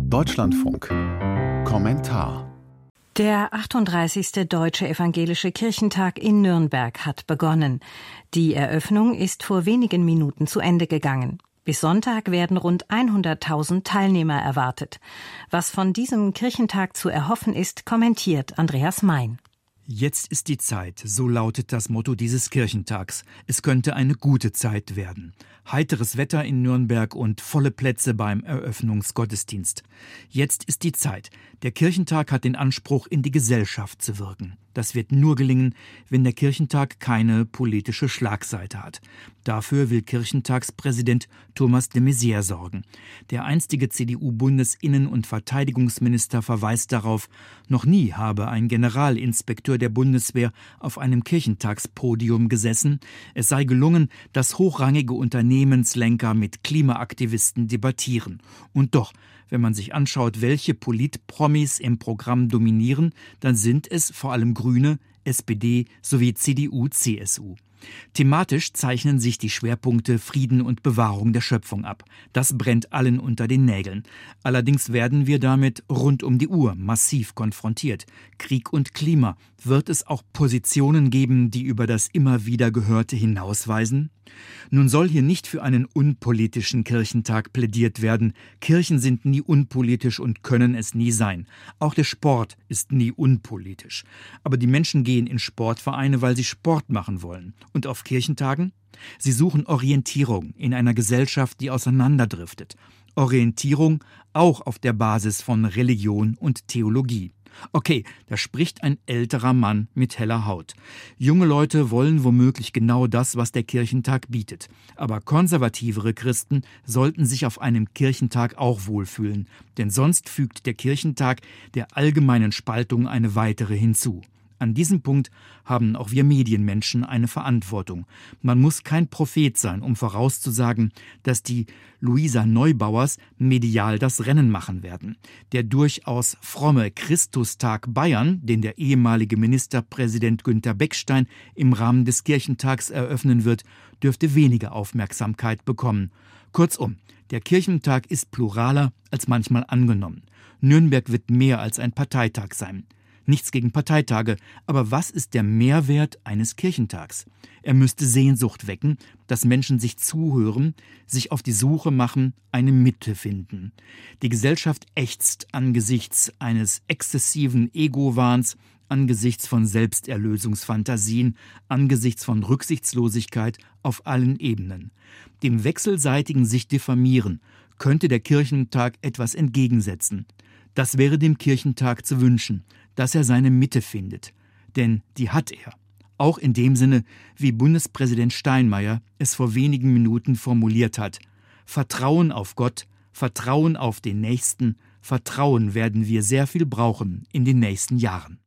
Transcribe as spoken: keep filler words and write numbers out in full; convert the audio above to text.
Deutschlandfunk. Kommentar. Der achtunddreißigste Deutsche Evangelische Kirchentag in Nürnberg hat begonnen. Die Eröffnung ist vor wenigen Minuten zu Ende gegangen. Bis Sonntag werden rund hunderttausend Teilnehmer erwartet. Was von diesem Kirchentag zu erhoffen ist, kommentiert Andreas Mein. Jetzt ist die Zeit, so lautet das Motto dieses Kirchentags. Es könnte eine gute Zeit werden. Heiteres Wetter in Nürnberg und volle Plätze beim Eröffnungsgottesdienst. Jetzt ist die Zeit. Der Kirchentag hat den Anspruch, in die Gesellschaft zu wirken. Das wird nur gelingen, wenn der Kirchentag keine politische Schlagseite hat. Dafür will Kirchentagspräsident Thomas de Maizière sorgen. Der einstige C D U-Bundesinnen- und Verteidigungsminister verweist darauf, noch nie habe ein Generalinspekteur der Bundeswehr auf einem Kirchentagspodium gesessen. Es sei gelungen, dass hochrangige Unternehmenslenker mit Klimaaktivisten debattieren. Und doch, wenn man sich anschaut, welche Politpromis im Programm dominieren, dann sind es vor allem Grüne, S P D sowie C D U, C S U. Thematisch zeichnen sich die Schwerpunkte Frieden und Bewahrung der Schöpfung ab. Das brennt allen unter den Nägeln. Allerdings werden wir damit rund um die Uhr massiv konfrontiert. Krieg und Klima. Wird es auch Positionen geben, die über das immer wieder Gehörte hinausweisen? Nun soll hier nicht für einen unpolitischen Kirchentag plädiert werden. Kirchen sind nie unpolitisch und können es nie sein. Auch der Sport ist nie unpolitisch. Aber die Menschen gehen in Sportvereine, weil sie Sport machen wollen. Und auf Kirchentagen? Sie suchen Orientierung in einer Gesellschaft, die auseinanderdriftet. Orientierung auch auf der Basis von Religion und Theologie. Okay, da spricht ein älterer Mann mit heller Haut. Junge Leute wollen womöglich genau das, was der Kirchentag bietet. Aber konservativere Christen sollten sich auf einem Kirchentag auch wohlfühlen. Denn sonst fügt der Kirchentag der allgemeinen Spaltung eine weitere hinzu. An diesem Punkt haben auch wir Medienmenschen eine Verantwortung. Man muss kein Prophet sein, um vorauszusagen, dass die Luisa Neubauers medial das Rennen machen werden. Der durchaus fromme Christustag Bayern, den der ehemalige Ministerpräsident Günther Beckstein im Rahmen des Kirchentags eröffnen wird, dürfte weniger Aufmerksamkeit bekommen. Kurzum, der Kirchentag ist pluraler als manchmal angenommen. Nürnberg wird mehr als ein Parteitag sein. Nichts gegen Parteitage, aber was ist der Mehrwert eines Kirchentags? Er müsste Sehnsucht wecken, dass Menschen sich zuhören, sich auf die Suche machen, eine Mitte finden. Die Gesellschaft ächzt angesichts eines exzessiven Ego-Wahns, angesichts von Selbsterlösungsfantasien, angesichts von Rücksichtslosigkeit auf allen Ebenen. Dem wechselseitigen sich diffamieren könnte der Kirchentag etwas entgegensetzen. Das wäre dem Kirchentag zu wünschen, dass er seine Mitte findet. Denn die hat er. Auch in dem Sinne, wie Bundespräsident Steinmeier es vor wenigen Minuten formuliert hat. Vertrauen auf Gott, Vertrauen auf den Nächsten, Vertrauen werden wir sehr viel brauchen in den nächsten Jahren.